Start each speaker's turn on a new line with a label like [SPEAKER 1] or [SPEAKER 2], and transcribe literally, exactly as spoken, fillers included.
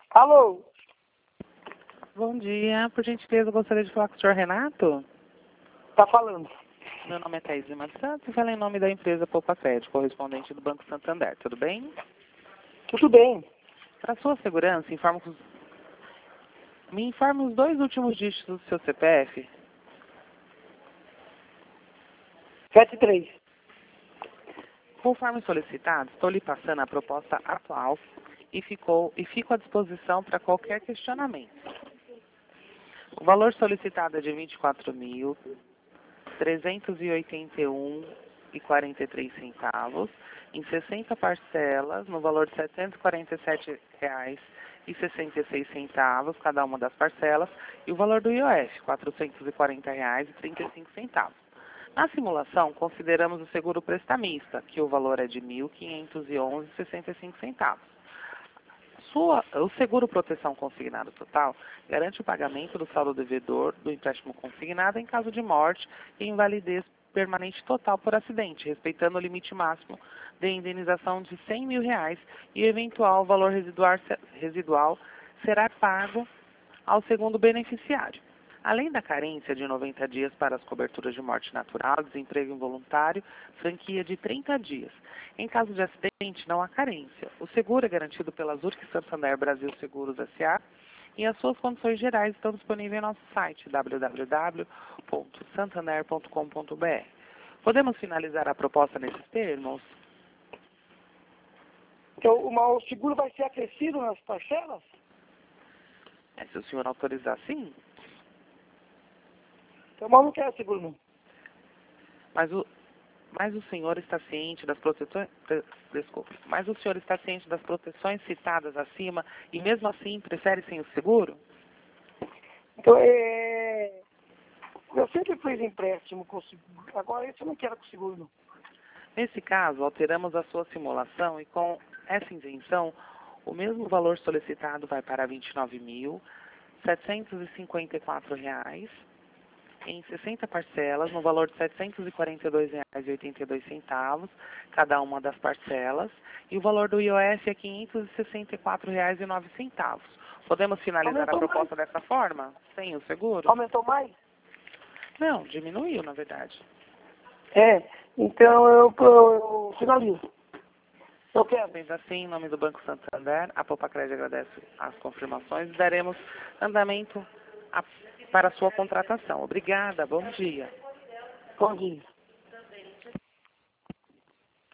[SPEAKER 1] Alô?
[SPEAKER 2] Bom dia, por gentileza, eu gostaria de falar com o senhor Renato.
[SPEAKER 1] Tá falando.
[SPEAKER 2] Meu nome é Thaís Lima de Santos e falo em nome da empresa Poupa Crédito, correspondente do Banco Santander. Tudo bem?
[SPEAKER 1] Tudo bem.
[SPEAKER 2] Para sua segurança, informo que os... me informe os dois últimos dígitos do seu C P F.
[SPEAKER 1] sete três.
[SPEAKER 2] Conforme solicitado, estou lhe passando a proposta atual e, ficou, e fico à disposição para qualquer questionamento. O valor solicitado é de vinte e quatro mil trezentos e oitenta e um reais e quarenta e três centavos, em sessenta parcelas, no valor de setecentos e quarenta e sete reais e sessenta e seis centavos, cada uma das parcelas, e o valor do I O F, quatrocentos e quarenta reais e trinta e cinco centavos. Na simulação, consideramos o seguro prestamista, que o valor é de mil quinhentos e onze reais e sessenta e cinco centavos. Sua, o seguro proteção consignado total garante o pagamento do saldo devedor do empréstimo consignado em caso de morte e invalidez permanente total por acidente, respeitando o limite máximo de indenização de cem mil reais e o eventual valor residual, residual será pago ao segundo beneficiário. Além da carência de noventa dias para as coberturas de morte natural, desemprego involuntário, franquia de trinta dias. Em caso de acidente, não há carência. O seguro é garantido pela Zurich Santander Brasil Seguros S A e as suas condições gerais estão disponíveis em nosso site w w w ponto santander ponto com ponto b r. Podemos finalizar a proposta nesses termos?
[SPEAKER 1] Então, o o seguro vai ser acrescido nas parcelas?
[SPEAKER 2] É, se o senhor autorizar, sim.
[SPEAKER 1] Então, mas não quero seguro, não.
[SPEAKER 2] Mas o, mas o senhor está ciente das proteções... Desculpe. Mas o senhor está ciente das proteções citadas acima e mesmo assim prefere sem o seguro?
[SPEAKER 1] Então, é... eu sempre fiz empréstimo com seguro. Agora, isso eu não quero com seguro, não.
[SPEAKER 2] Nesse caso, alteramos a sua simulação e com essa isenção, o mesmo valor solicitado vai para vinte e nove mil setecentos e cinquenta e quatro reais em sessenta parcelas, no valor de setecentos e quarenta e dois reais e oitenta e dois centavos, cada uma das parcelas, e o valor do I O F é quinhentos e sessenta e quatro reais e nove centavos. Podemos finalizar
[SPEAKER 1] Aumentou
[SPEAKER 2] a proposta
[SPEAKER 1] mais?
[SPEAKER 2] dessa forma? Sem o seguro?
[SPEAKER 1] Aumentou mais?
[SPEAKER 2] Não, diminuiu, na verdade.
[SPEAKER 1] É. Então, eu, eu, eu finalizo. Eu quero.
[SPEAKER 2] Sendo assim, em nome do Banco Santander, a Poupa Crédito agradece as confirmações e daremos andamento a, para a sua contratação. Obrigada, bom dia.
[SPEAKER 1] Bom dia.